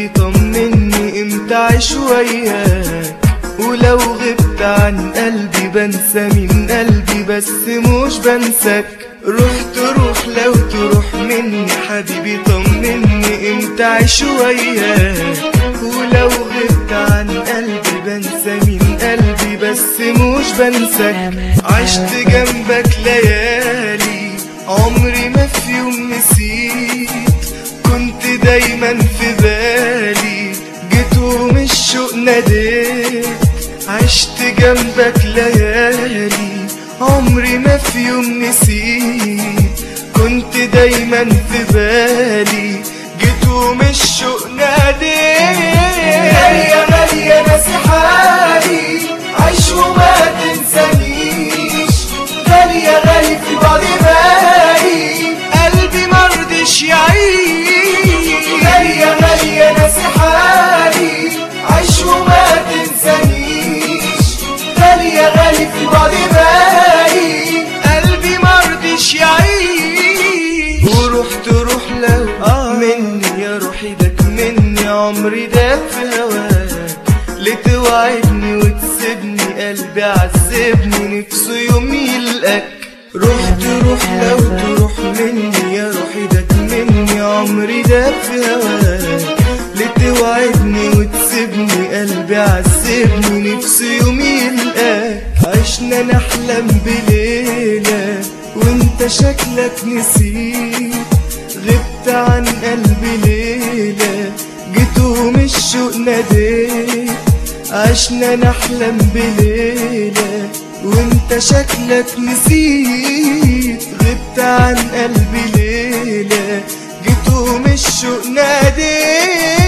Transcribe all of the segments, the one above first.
طمني امتى اعيش وياك، ولو غبت عن قلبي بنسى من قلبي بس مش بنساك. روح لو تروح مني حبيبي طمني امتى اعيش وياك، ولو غبت عن قلبي بنسى من قلبي بس مش بنساك. عشت جنبك ليالي عمري ما في يوم نسيت، كنت دايما في بالي جيت ومن الشوق ناديت. عشت جنبك ليالي عمري ما في يوم نسيت، كنت دايما في بالي جيت ومن الشوق ناديت. غالية غالية ناسي حالي عيش وما تنسانيش، غالية غالي في بعض بالي قلبي مرضيش يعيش. غالية غالية ناسي حالي عيش وما تنسانيش، غالية غالي في بعض بالي قلبي مرضيش يعيش. وروح لو مني يا روحي داك مني عمري داك في هواك، لتوعدني وتسيبني قلبي عذبني نفسه يوم يلقاك. روح لو تروح مني يا روحي داك مني عمري داك في هواك، لتوعدني وتسيبني قلبي عذبني نفسه يوم يلقاك. عشنا نحلم بليلة وانت شكلك نسيت، غبت عن قلبي ليلة جيت ومن الشوق ناديت. عشنا نحلم بليلة وانت شكلك نسيت، غبت عن قلبي ليلة جيت ومن الشوق ناديت.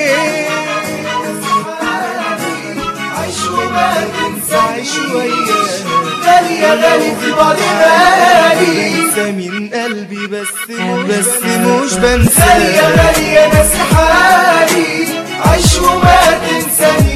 عيش وما تنسى شوية، غالية غالي في بعض بالي بنسى من قلبي بس مش بنسى. غالية غالية ناسي حالي عيش وما تنساني،